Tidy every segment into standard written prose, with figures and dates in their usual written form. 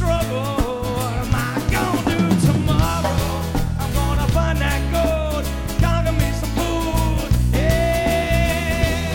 struggle. What am I gonna do tomorrow? I'm gonna find that gold, conquer me some food, yeah.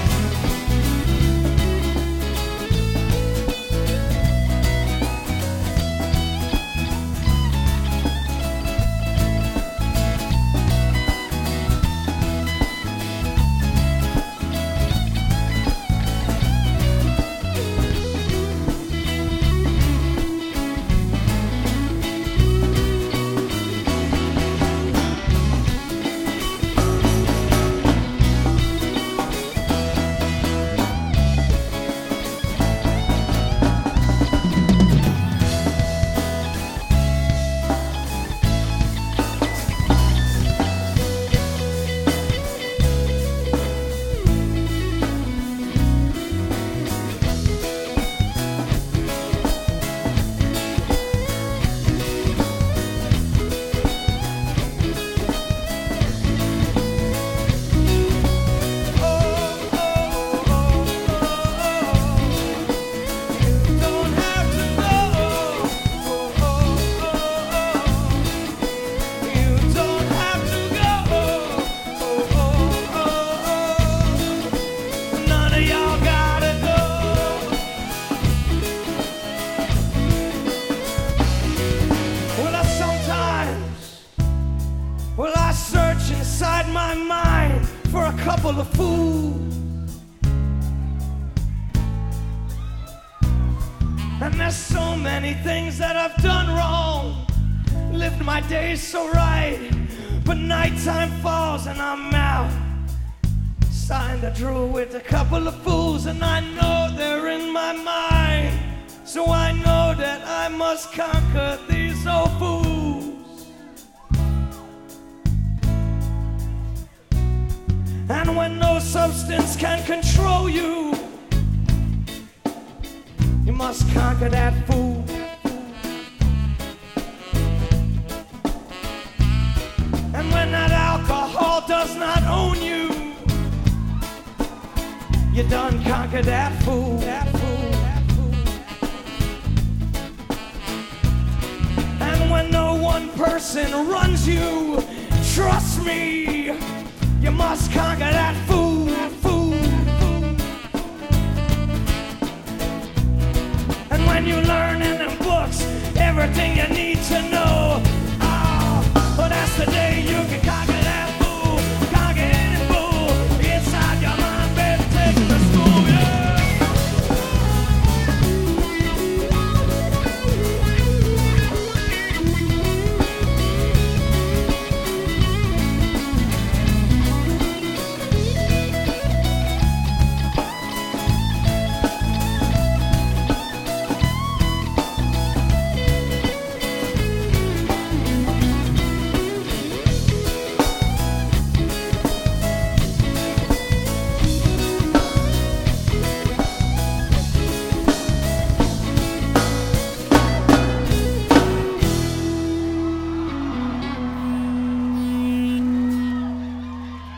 Well, I search inside my mind for a couple of fools, and there's so many things that I've done wrong. Lived my days so right, but nighttime falls and I'm out. Signed a deal with a couple of fools, and I know they're in my mind. So I know that I must conquer these old fools. And when no substance can control you, you must conquer that fool. And when that alcohol does not own you, you done conquer that fool, that fool, that fool. And when no one person runs you, trust me, you must conquer that fool, that fool, fool. And when you learn and